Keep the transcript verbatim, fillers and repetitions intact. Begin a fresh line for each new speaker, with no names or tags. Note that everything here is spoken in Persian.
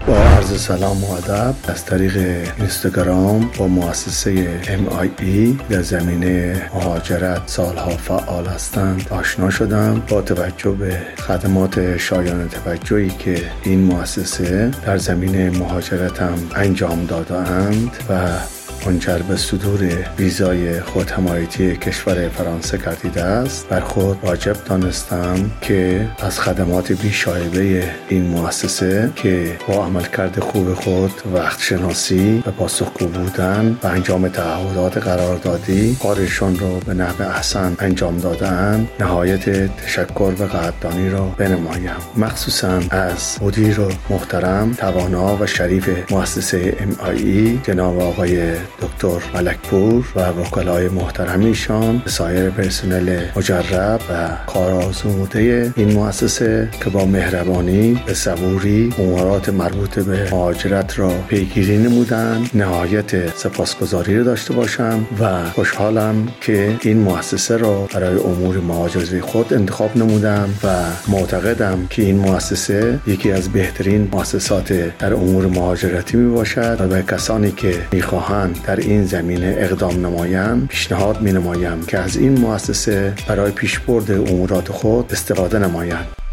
با عرض سلام و ادب از طریق اینستاگرام با مؤسسه ام آی ای در زمینه مهاجرت سالها فعال هستند آشنا شدم. با توجه به خدمات شایان توجهی که این مؤسسه در زمینه مهاجرتم انجام داده‌اند و منجر به صدور ویزای خودحمایتی کشور فرانسه گردیده است، بر خود واجب دانستم که از خدمات بی‌شایبه این مؤسسه که با عملکرد خوب خود، وقت شناسی و پاسخگو بودن و انجام تعهدات قراردادی کارشان را به نحو احسن انجام داده‌اند، نهایت تشکر و قدردانی را بنمایم. مخصوصا از مدیر محترم، توانا و شریف مؤسسه ام آی ای جناب آقای دکتر ملکپور و وکلای محترمیشان، سایر پرسنل مجرب و کارآزموده این مؤسسه که با مهربانی به صبوری امورات مربوط به مهاجرت را پیگیری نمودند، نهایت سپاسگزاری را داشته باشم و خوشحالم که این مؤسسه را برای امور مهاجرتی خود انتخاب نمودم و معتقدم که این مؤسسه یکی از بهترین مؤسسات در امور مهاجرتی می باشد و به کسانی که می خواهند در این زمینه اقدام نمایند پیشنهاد می نمایم که از این مؤسسه برای پیشبرد امورات خود استفاده نمایند.